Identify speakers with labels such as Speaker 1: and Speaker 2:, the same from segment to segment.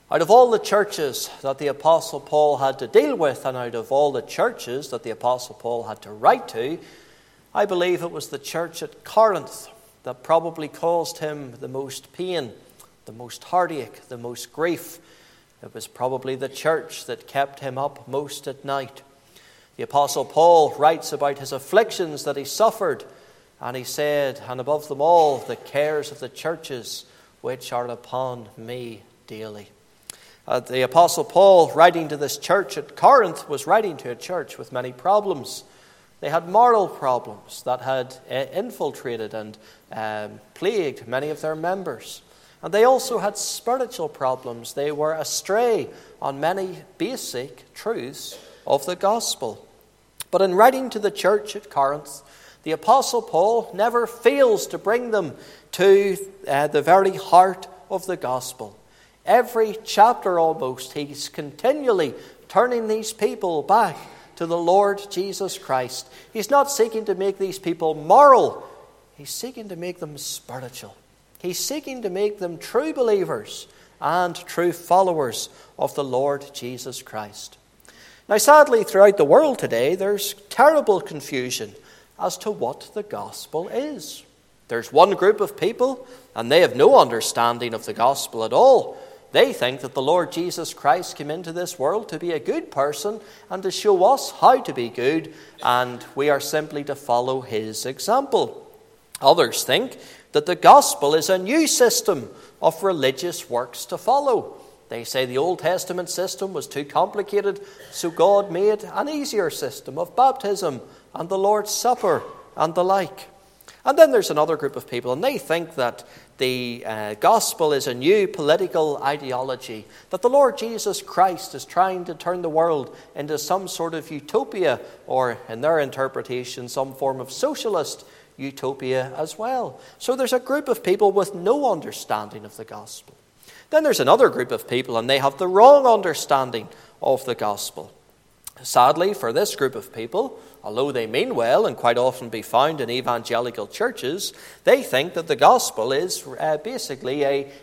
Speaker 1: Out of all the churches that the Apostle Paul had to deal with, and out of all the churches that the Apostle Paul had to write to, I believe it was the church at Corinth that probably caused him the most pain, the most heartache, the most grief. It was probably the church that kept him up most at night. The Apostle Paul writes about his afflictions that he suffered, and he said, and above them all, the cares of the churches which are upon me daily. The Apostle Paul, writing to this church at Corinth, was writing to a church with many problems. They had moral problems that had infiltrated and plagued many of their members. And they also had spiritual problems. They were astray on many basic truths of the gospel. But in writing to the church at Corinth, the Apostle Paul never fails to bring them to the very heart of the gospel. Every chapter almost, he's continually turning these people back to the Lord Jesus Christ. He's not seeking to make these people moral. He's seeking to make them spiritual. He's seeking to make them true believers and true followers of the Lord Jesus Christ. Now, sadly, throughout the world today, there's terrible confusion as to what the gospel is. There's one group of people, and they have no understanding of the gospel at all. They think that the Lord Jesus Christ came into this world to be a good person and to show us how to be good, and we are simply to follow his example. Others think that the gospel is a new system of religious works to follow. They say the Old Testament system was too complicated, so God made an easier system of baptism and the Lord's Supper and the like. And then there's another group of people, and they think that the gospel is a new political ideology, that the Lord Jesus Christ is trying to turn the world into some sort of utopia, or in their interpretation, some form of socialist utopia as well. So there's a group of people with no understanding of the gospel. Then there's another group of people, and they have the wrong understanding of the gospel. Sadly, for this group of people, although they mean well and quite often be found in evangelical churches, they think that the gospel is basically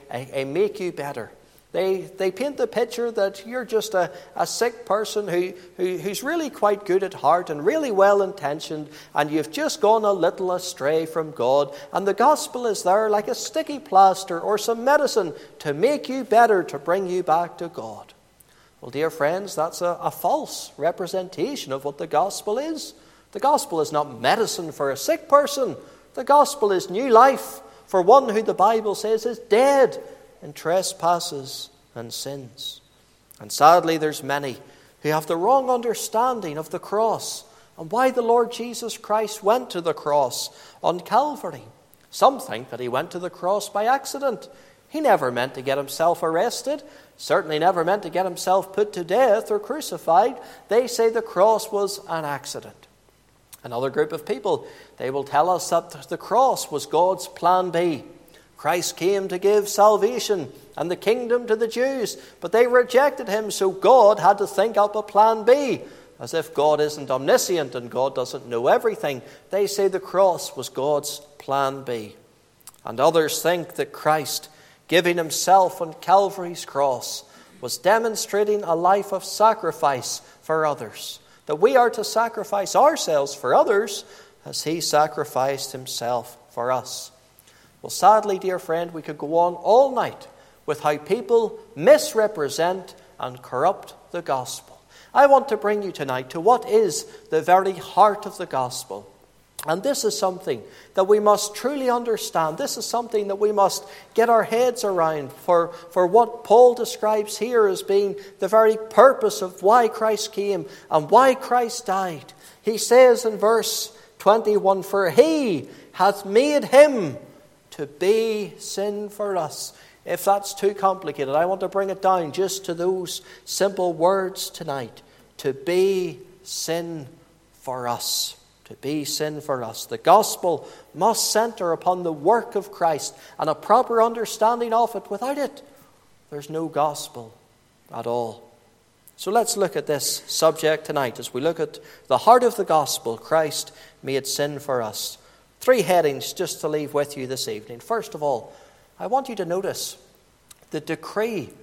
Speaker 1: a make you better. They paint the picture that you're just a sick person who's really quite good at heart and really well-intentioned, and you've just gone a little astray from God, and the gospel is there like a sticky plaster or some medicine to make you better, to bring you back to God. Well, dear friends, that's a false representation of what the gospel is. The gospel is not medicine for a sick person. The gospel is new life for one who the Bible says is dead in trespasses and sins. And sadly, there's many who have the wrong understanding of the cross and why the Lord Jesus Christ went to the cross on Calvary. Some think that he went to the cross by accident. He never meant to get himself arrested, certainly never meant to get himself put to death or crucified. They say the cross was an accident. Another group of people, they will tell us that the cross was God's plan B. Christ came to give salvation and the kingdom to the Jews, but they rejected him, so God had to think up a plan B. As if God isn't omniscient and God doesn't know everything. They say the cross was God's plan B. And others think that Christ, giving himself on Calvary's cross, was demonstrating a life of sacrifice for others. That we are to sacrifice ourselves for others as he sacrificed himself for us. Well, sadly, dear friend, we could go on all night with how people misrepresent and corrupt the gospel. I want to bring you tonight to what is the very heart of the gospel. And this is something that we must truly understand. This is something that we must get our heads around for what Paul describes here as being the very purpose of why Christ came and why Christ died. He says in verse 21, "For he hath made him to be sin for us." If that's too complicated, I want to bring it down just to those simple words tonight. To be sin for us. To be sin for us. The gospel must center upon the work of Christ and a proper understanding of it. Without it, there's no gospel at all. So let's look at this subject tonight as we look at the heart of the gospel. Christ made sin for us. 3 headings just to leave with you this evening. First of all, I want you to notice the decree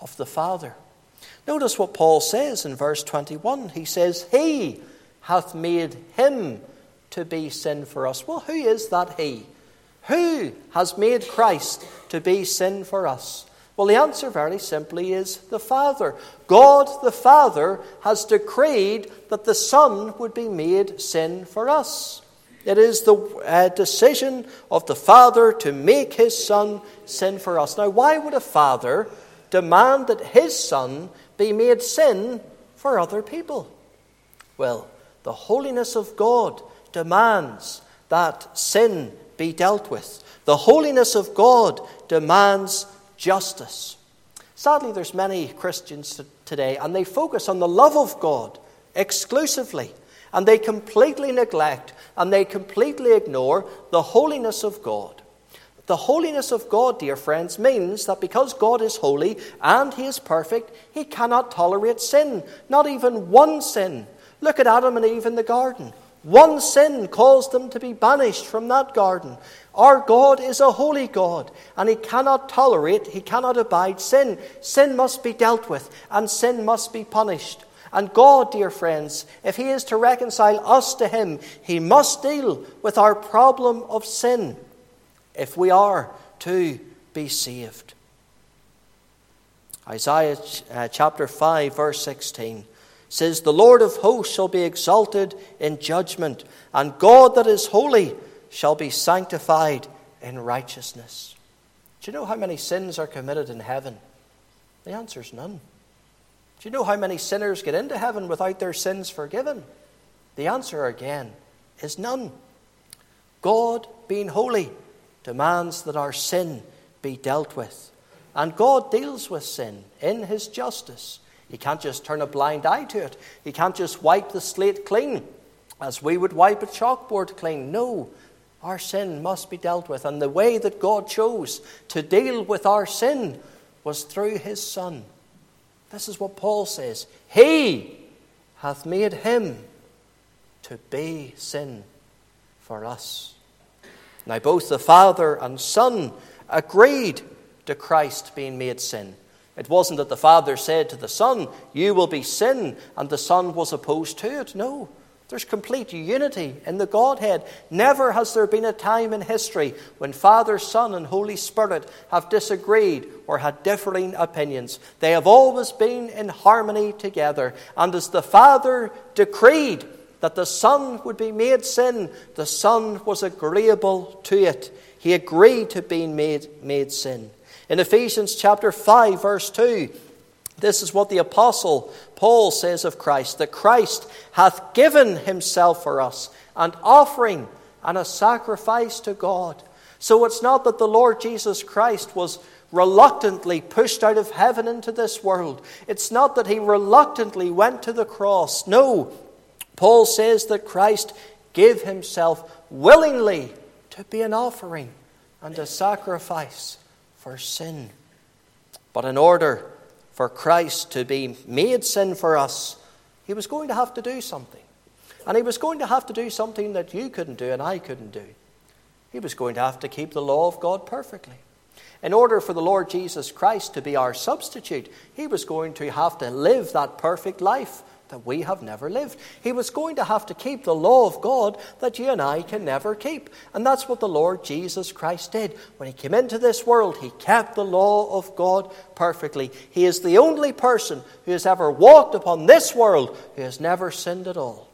Speaker 1: of the Father. Notice what Paul says in verse 21. He says, He hath made him to be sin for us. Well, who is that He? Who has made Christ to be sin for us? Well, the answer very simply is the Father. God the Father has decreed that the Son would be made sin for us. It is the decision of the Father to make His Son sin for us. Now, why would a father demand that his son be made sin for other people? Well, the holiness of God demands that sin be dealt with. The holiness of God demands justice. Sadly, there's many Christians today, and they focus on the love of God exclusively, and they completely neglect and they completely ignore the holiness of God. The holiness of God, dear friends, means that because God is holy and He is perfect, He cannot tolerate sin, not even one sin. Look at Adam and Eve in the garden. One sin caused them to be banished from that garden. Our God is a holy God, and He cannot tolerate, He cannot abide sin. Sin must be dealt with, and sin must be punished. And God, dear friends, if He is to reconcile us to Him, He must deal with our problem of sin if we are to be saved. Isaiah chapter 5, verse 16 says, The Lord of hosts shall be exalted in judgment, and God that is holy shall be sanctified in righteousness. Do you know how many sins are committed in heaven? The answer is none. Do you know how many sinners get into heaven without their sins forgiven? The answer again is none. God, being holy, demands that our sin be dealt with. And God deals with sin in His justice. He can't just turn a blind eye to it. He can't just wipe the slate clean as we would wipe a chalkboard clean. No, our sin must be dealt with. And the way that God chose to deal with our sin was through His Son. This is what Paul says. He hath made Him to be sin for us. Now both the Father and Son agreed to Christ being made sin. It wasn't that the Father said to the Son, You will be sin, and the Son was opposed to it. No, there's complete unity in the Godhead. Never has there been a time in history when Father, Son, and Holy Spirit have disagreed or had differing opinions. They have always been in harmony together. And as the Father decreed that the Son would be made sin, the Son was agreeable to it. He agreed to being made sin. In Ephesians chapter 5, verse 2, this is what the Apostle Paul says of Christ, that Christ hath given Himself for us, an offering and a sacrifice to God. So it's not that the Lord Jesus Christ was reluctantly pushed out of heaven into this world. It's not that He reluctantly went to the cross. No, Paul says that Christ gave Himself willingly to be an offering and a sacrifice for sin. But in order for Christ to be made sin for us, He was going to have to do something. And He was going to have to do something that you couldn't do and I couldn't do. He was going to have to keep the law of God perfectly. In order for the Lord Jesus Christ to be our substitute, He was going to have to live that perfect life that we have never lived. He was going to have to keep the law of God that you and I can never keep. And that's what the Lord Jesus Christ did. When He came into this world, He kept the law of God perfectly. He is the only person who has ever walked upon this world who has never sinned at all.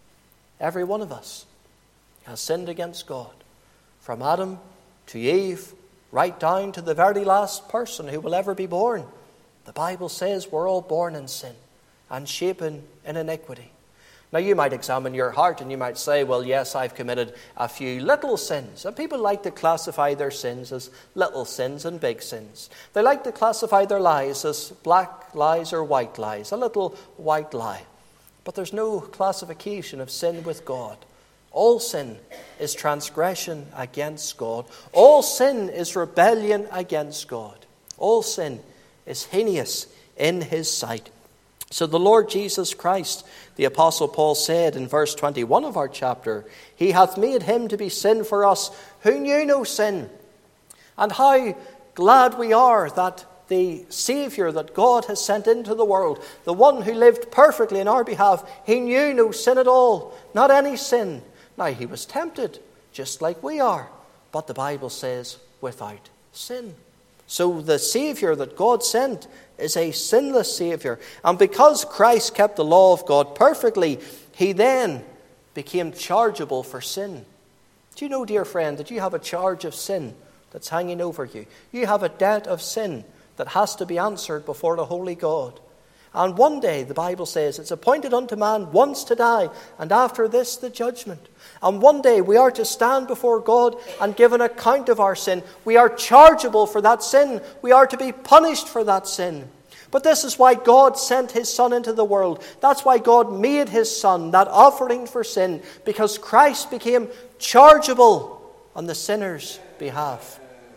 Speaker 1: Every one of us has sinned against God. From Adam to Eve, right down to the very last person who will ever be born. The Bible says we're all born in sin and shapen in iniquity. Now you might examine your heart and you might say, well, yes, I've committed a few little sins. And people like to classify their sins as little sins and big sins. They like to classify their lies as black lies or white lies, a little white lie. But there's no classification of sin with God. All sin is transgression against God. All sin is rebellion against God. All sin is heinous in His sight. So the Lord Jesus Christ, the Apostle Paul said in verse 21 of our chapter, He hath made Him to be sin for us who knew no sin. And how glad we are that the Savior that God has sent into the world, the one who lived perfectly in our behalf, he knew no sin at all, not any sin. Now, he was tempted, just like we are, but the Bible says without sin. So the Savior that God sent is a sinless Savior. And because Christ kept the law of God perfectly, he then became chargeable for sin. Do you know, dear friend, that you have a charge of sin that's hanging over you? You have a debt of sin that has to be answered before the holy God. And one day, the Bible says, it's appointed unto man once to die, and after this the judgment. And one day we are to stand before God and give an account of our sin. We are chargeable for that sin. We are to be punished for that sin. But this is why God sent his Son into the world. That's why God made his Son, that offering for sin, because Christ became chargeable on the sinner's behalf.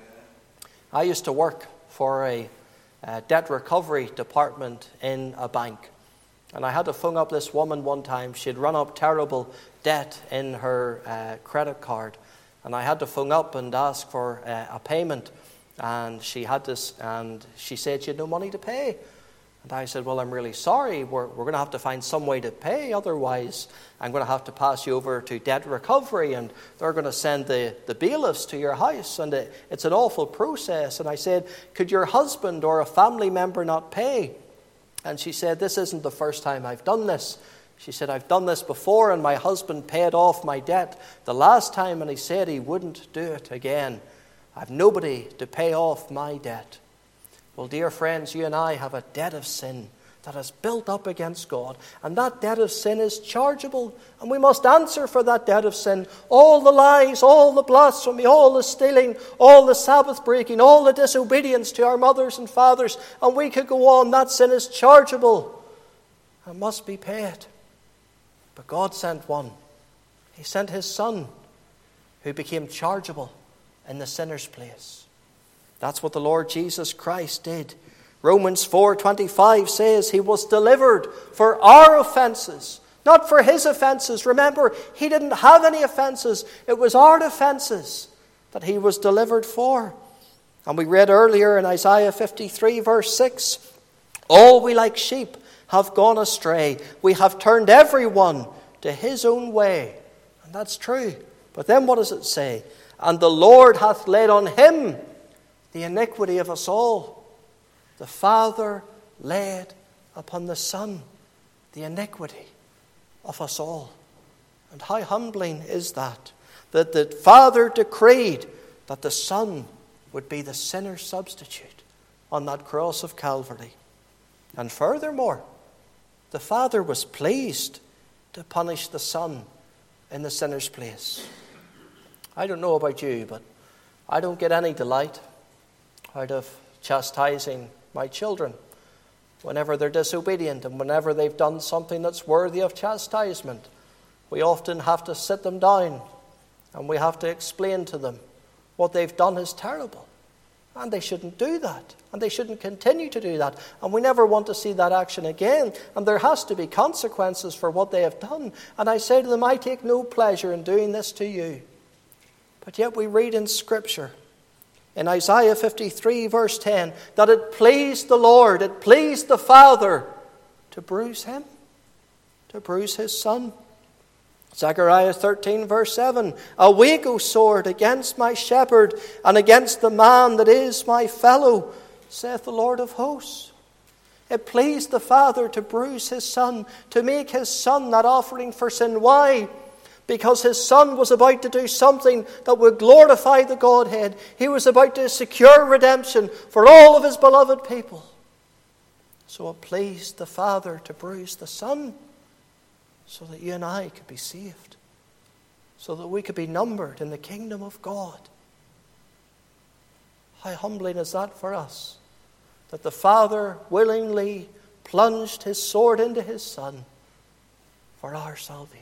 Speaker 1: I used to work for a debt recovery department in a bank. And I had to phone up this woman one time. She'd run up terrible debt in her credit card. And I had to phone up and ask for a payment. And she said she had no money to pay. And I said, well, I'm really sorry. We're going to have to find some way to pay. Otherwise, I'm going to have to pass you over to debt recovery. And they're going to send the bailiffs to your house. And it's an awful process. And I said, could your husband or a family member not pay? And she said, this isn't the first time I've done this. She said, I've done this before and my husband paid off my debt the last time and he said he wouldn't do it again. I've nobody to pay off my debt. Well, dear friends, you and I have a debt of sin that is built up against God. And that debt of sin is chargeable. And we must answer for that debt of sin. All the lies, all the blasphemy, all the stealing, all the Sabbath breaking, all the disobedience to our mothers and fathers. And we could go on. That sin is chargeable and must be paid. But God sent one. He sent his Son who became chargeable in the sinner's place. That's what the Lord Jesus Christ did. Romans 4:25 says he was delivered for our offenses, not for his offenses. Remember, he didn't have any offenses. It was our offenses that he was delivered for. And we read earlier in Isaiah 53 verse 6, all we like sheep have gone astray. We have turned everyone to his own way. And that's true. But then what does it say? And the Lord hath laid on him the iniquity of us all. The Father laid upon the Son the iniquity of us all. And how humbling is that? That the Father decreed that the Son would be the sinner's substitute on that cross of Calvary. And furthermore, the Father was pleased to punish the Son in the sinner's place. I don't know about you, but I don't get any delight out of chastising my children whenever they're disobedient and whenever they've done something that's worthy of chastisement. We often have to sit them down and we have to explain to them what they've done is terrible. And they shouldn't do that. And they shouldn't continue to do that. And we never want to see that action again. And there has to be consequences for what they have done. And I say to them, I take no pleasure in doing this to you. But yet we read in Scripture, in Isaiah 53 verse 10, that it pleased the Lord, it pleased the Father to bruise him, to bruise his Son. Zechariah 13 verse 7, awake, O sword, against my shepherd, and against the man that is my fellow, saith the Lord of hosts. It pleased the Father to bruise his Son, to make his Son that offering for sin. Why? Because his Son was about to do something that would glorify the Godhead. He was about to secure redemption for all of his beloved people. So it pleased the Father to bruise the Son so that you and I could be saved, so that we could be numbered in the kingdom of God. How humbling is that for us, that the Father willingly plunged his sword into his Son for our salvation.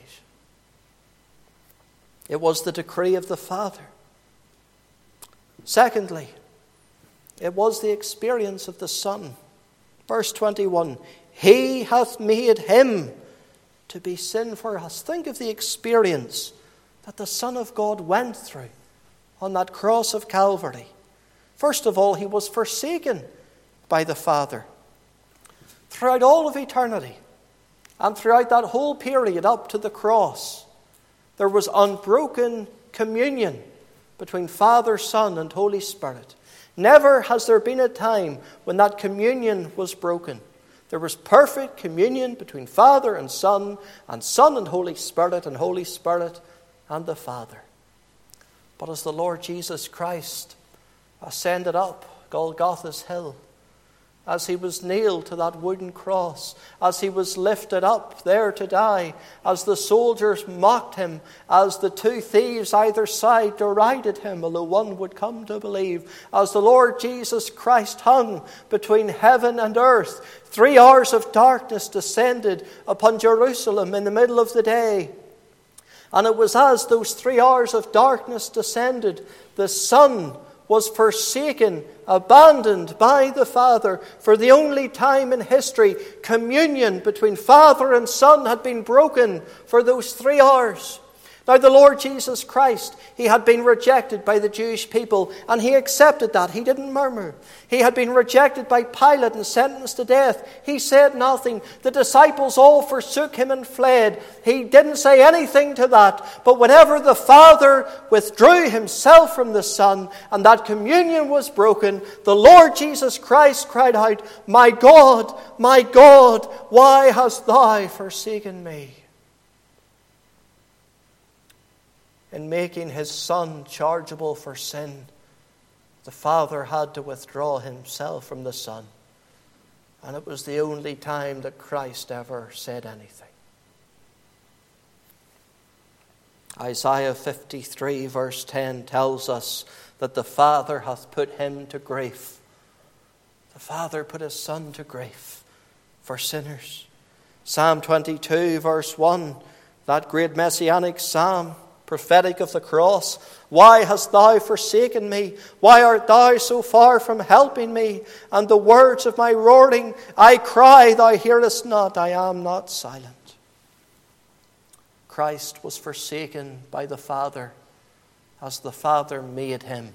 Speaker 1: It was the decree of the Father. Secondly, it was the experience of the Son. Verse 21, he hath made him to be sin for us. Think of the experience that the Son of God went through on that cross of Calvary. First of all, he was forsaken. by the Father. Throughout all of eternity, and throughout that whole period up to the cross, there was unbroken communion between Father, Son, and Holy Spirit. Never has there been a time when that communion was broken. There was perfect communion between Father and Son and Holy Spirit and the Father. But as the Lord Jesus Christ ascended up Golgotha's hill, as he was nailed to that wooden cross, as he was lifted up there to die, as the soldiers mocked him, as the two thieves either side derided him, although one would come to believe, as the Lord Jesus Christ hung between heaven and earth, 3 hours of darkness descended upon Jerusalem in the middle of the day. And it was as those 3 hours of darkness descended, the Son was forsaken, abandoned by the Father. For the only time in history, communion between Father and Son had been broken for those 3 hours. Now the Lord Jesus Christ, he had been rejected by the Jewish people, and he accepted that. He didn't murmur. He had been rejected by Pilate and sentenced to death. He said nothing. The disciples all forsook him and fled. He didn't say anything to that. But whenever the Father withdrew himself from the Son, and that communion was broken, the Lord Jesus Christ cried out, my God, why hast thou forsaken me?" In making his Son chargeable for sin, the Father had to withdraw himself from the Son. And it was the only time that Christ ever said anything. Isaiah 53 verse 10 tells us that the Father hath put him to grief. The Father put his Son to grief for sinners. Psalm 22 verse 1, that great messianic psalm, prophetic of the cross. Why hast thou forsaken me? Why art thou so far from helping me? And the words of my roaring, I cry, thou hearest not, I am not silent. Christ was forsaken by the Father as the Father made him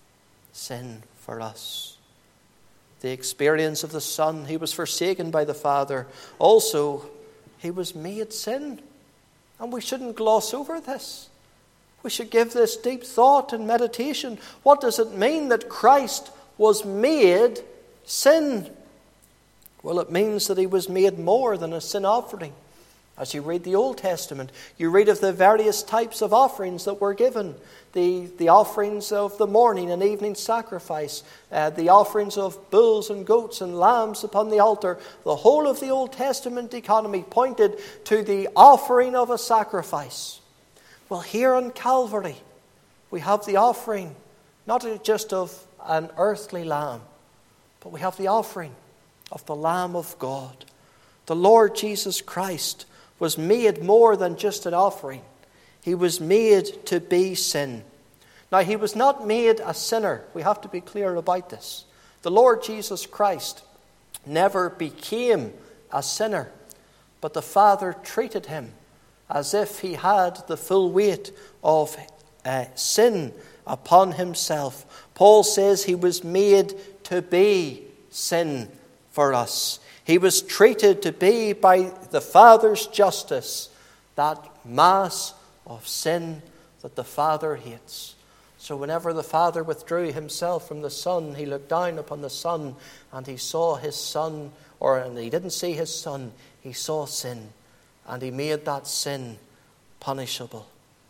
Speaker 1: sin for us. The experience of the Son, he was forsaken by the Father. Also, he was made sin. And we shouldn't gloss over this. We should give this deep thought and meditation. What does it mean that Christ was made sin? Well, it means that he was made more than a sin offering. As you read the Old Testament, you read of the various types of offerings that were given. The offerings of the morning and evening sacrifice, the offerings of bulls and goats and lambs upon the altar. The whole of the Old Testament economy pointed to the offering of a sacrifice. Well, here on Calvary, we have the offering, not just of an earthly lamb, but we have the offering of the Lamb of God. The Lord Jesus Christ was made more than just an offering. He was made to be sin. Now, he was not made a sinner. We have to be clear about this. The Lord Jesus Christ never became a sinner, but the Father treated him as if he had the full weight of sin upon himself. Paul says he was made to be sin for us. He was treated to be, by the Father's justice, that mass of sin that the Father hates. So whenever the Father withdrew himself from the Son, he looked down upon the Son and he saw his Son, and he didn't see his Son, he saw sin. And he made that sin punishable.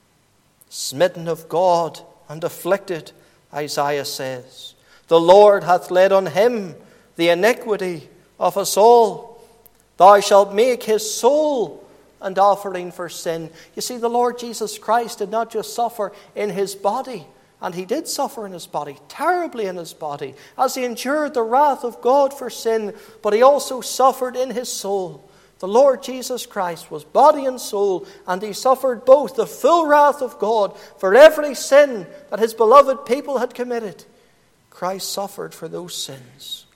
Speaker 1: Smitten of God and afflicted, Isaiah says, the Lord hath laid on him the iniquity of us all. Thou shalt make his soul an offering for sin. You see, the Lord Jesus Christ did not just suffer in his body, and he did suffer in his body, terribly in his body, as he endured the wrath of God for sin, but he also suffered in his soul. The Lord Jesus Christ was body and soul, and he suffered both the full wrath of God for every sin that his beloved people had committed. Christ suffered for those sins.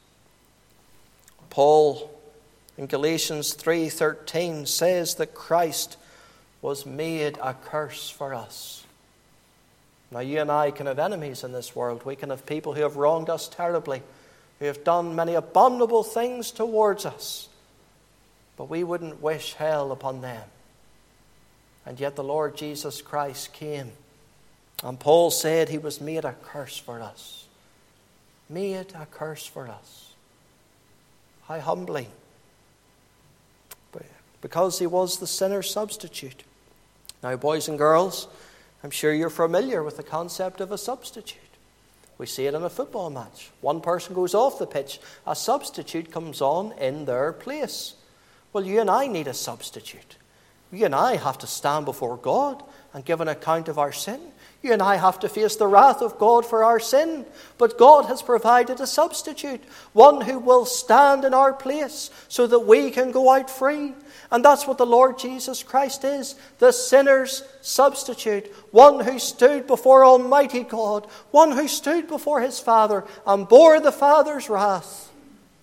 Speaker 1: Paul in Galatians 3:13 says that Christ was made a curse for us. Now, you and I can have enemies in this world. We can have people who have wronged us terribly. who have done many abominable things towards us, but we wouldn't wish hell upon them. And yet the Lord Jesus Christ came, and Paul said he was made a curse for us. Made a curse for us. How humbling. Because he was the sinner's substitute. Now, boys and girls, I'm sure you're familiar with the concept of a substitute. We see it in a football match. One person goes off the pitch. A substitute comes on in their place. Well, you and I need a substitute. You and I have to stand before God and give an account of our sin. You and I have to face the wrath of God for our sin. But God has provided a substitute, one who will stand in our place so that we can go out free. And that's what the Lord Jesus Christ is, the sinner's substitute, one who stood before Almighty God, one who stood before his Father and bore the Father's wrath.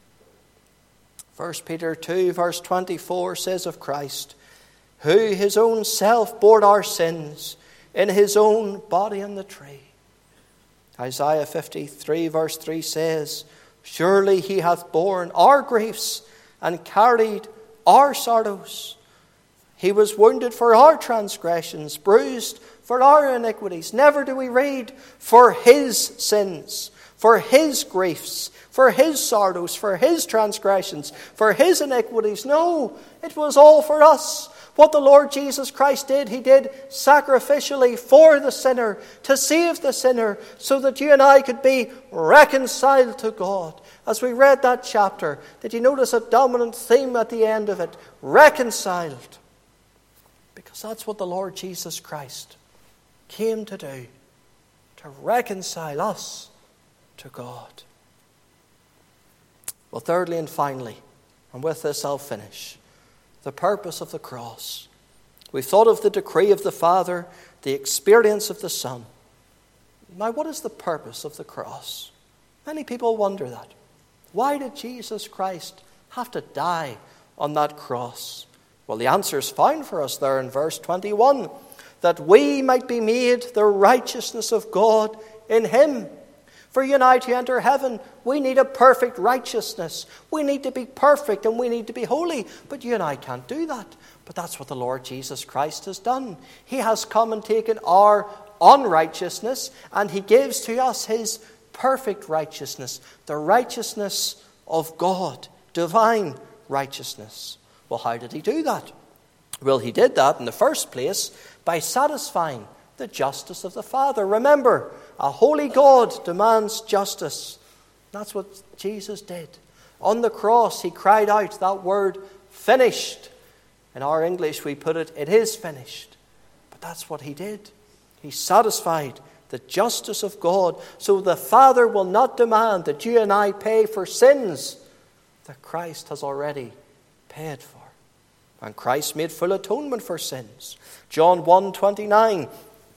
Speaker 1: 1 Peter 2 verse 24 says of Christ, who his own self bore our sins in his own body on the tree. Isaiah 53 verse 3 says, surely he hath borne our griefs and carried our sorrows. He was wounded for our transgressions, bruised for our iniquities. Never do we read for his sins, for his griefs, for his sorrows, for his transgressions, for his iniquities. No, it was all for us. What the Lord Jesus Christ did, he did sacrificially for the sinner, to save the sinner, so that you and I could be reconciled to God. As we read that chapter, did you notice a dominant theme at the end of it? Reconciled. Because that's what the Lord Jesus Christ came to do, to reconcile us to God. Well, thirdly and finally, and with this I'll finish, the purpose of the cross. We've thought of the decree of the Father, the experience of the Son. Now, what is the purpose of the cross? Many people wonder that. Why did Jesus Christ have to die on that cross? Well, the answer is found for us there in verse 21, that we might be made the righteousness of God in him. For you and I to enter heaven, we need a perfect righteousness. We need to be perfect and we need to be holy. But you and I can't do that. But that's what the Lord Jesus Christ has done. He has come and taken our unrighteousness and he gives to us his perfect righteousness, the righteousness of God, divine righteousness. Well, how did he do that? Well, he did that in the first place by satisfying the justice of the Father. Remember, a holy God demands justice. That's what Jesus did. On the cross, he cried out that word, finished. In our English, we put it, it is finished. But that's what he did. He satisfied the justice of God. So the Father will not demand that you and I pay for sins that Christ has already paid for. And Christ made full atonement for sins. John 1:29,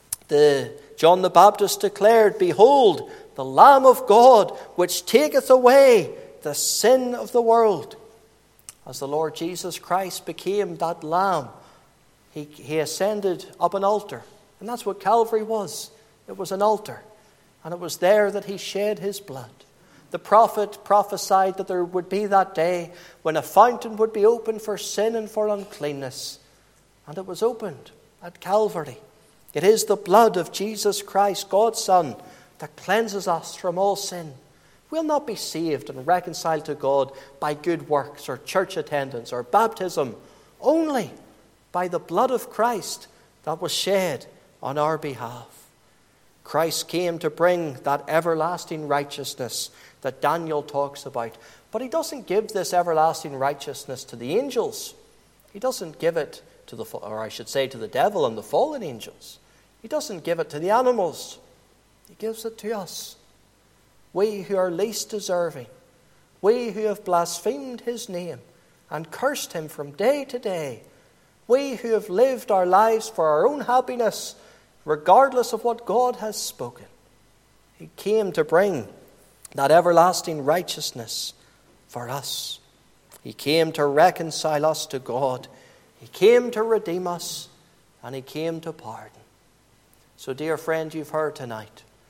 Speaker 1: John the Baptist declared, behold, the Lamb of God, which taketh away the sin of the world. As the Lord Jesus Christ became that Lamb, he ascended up an altar. And that's what Calvary was. It was an altar. And it was there that he shed his blood. The prophet prophesied that there would be that day when a fountain would be opened for sin and for uncleanness. And it was opened at Calvary. It is the blood of Jesus Christ, God's Son, that cleanses us from all sin. We'll not be saved and reconciled to God by good works or church attendance or baptism, only by the blood of Christ that was shed on our behalf. Christ came to bring that everlasting righteousness that Daniel talks about. But he doesn't give this everlasting righteousness to the angels. He doesn't give it to the devil and the fallen angels. He doesn't give it to the animals. He gives it to us. We who are least deserving. We who have blasphemed his name and cursed him from day to day. We who have lived our lives for our own happiness, regardless of what God has spoken. He came to bring that everlasting righteousness for us. He came to reconcile us to God. He came to redeem us, and he came to pardon. So, dear friend, you've heard tonight.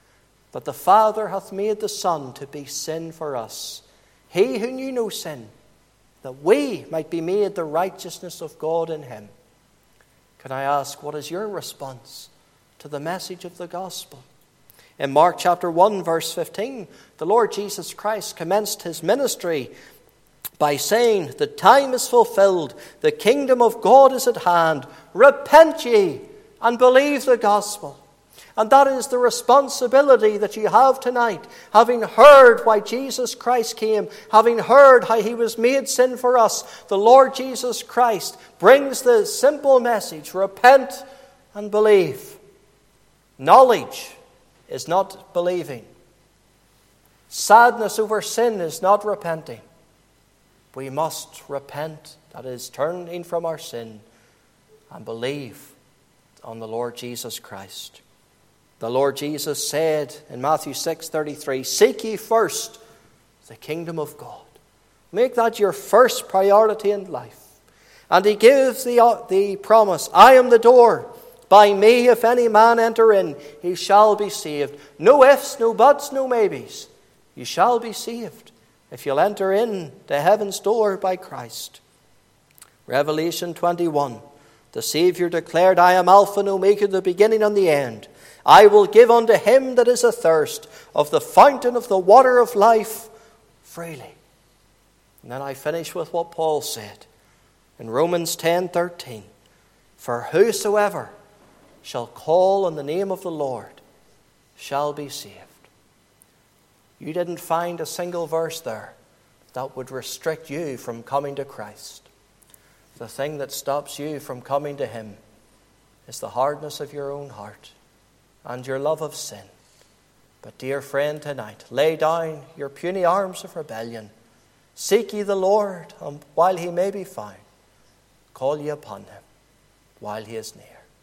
Speaker 1: that the Father hath made the Son to be sin for us, he who knew no sin, that we might be made the righteousness of God in him. Can I ask, what is your response to the message of the gospel? In Mark chapter 1, verse 15, the Lord Jesus Christ commenced his ministry by saying, the time is fulfilled, the kingdom of God is at hand, repent ye and believe the gospel. And that is the responsibility that you have tonight, having heard why Jesus Christ came, having heard how he was made sin for us. The Lord Jesus Christ brings the simple message, repent and believe. Knowledge is not believing. Sadness over sin is not repenting. We must repent, that is, turning from our sin, and believe on the Lord Jesus Christ. The Lord Jesus said in Matthew 6:33, seek ye first the kingdom of God. Make that your first priority in life. And he gives the promise, I am the door. By me, if any man enter in, he shall be saved. No ifs, no buts, no maybes. You shall be saved if you'll enter in the heaven's door by Christ. Revelation 21, the Savior declared, I am Alpha and Omega, the beginning and the end. I will give unto him that is athirst of the fountain of the water of life freely. And then I finish with what Paul said in Romans 10:13. For whosoever shall call on the name of the Lord shall be saved. You didn't find a single verse there that would restrict you from coming to Christ. The thing that stops you from coming to him is the hardness of your own heart and your love of sin. But dear friend, tonight, lay down your puny arms of rebellion. Seek ye the Lord while he may be found. Call ye upon him while he is near.